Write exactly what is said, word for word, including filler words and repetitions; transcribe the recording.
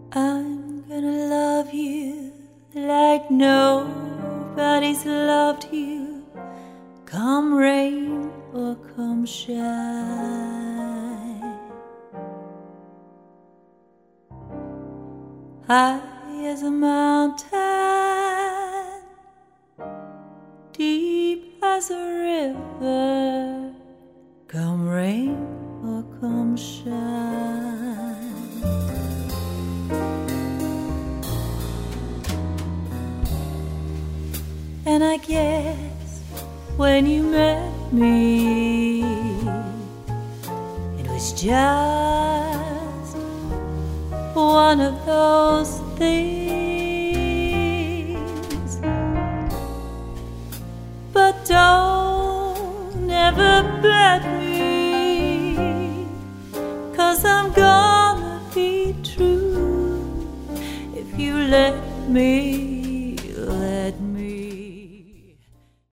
I'm gonna love you like nobody's loved you, come rain or come shine. High as a mountain, deep as a river, come rain or come shine. And I guess when you met me, it was just one of those things. But don't ever bet me, 'cause I'm gonna be true if you let me.